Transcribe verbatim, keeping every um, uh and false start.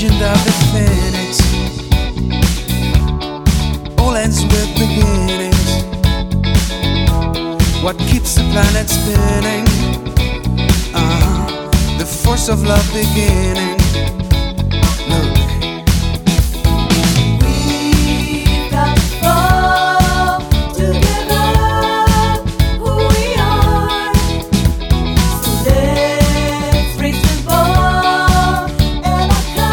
legend of the phoenix. All ends with beginnings. What keeps the planet spinning? Uh, the force of love beginning.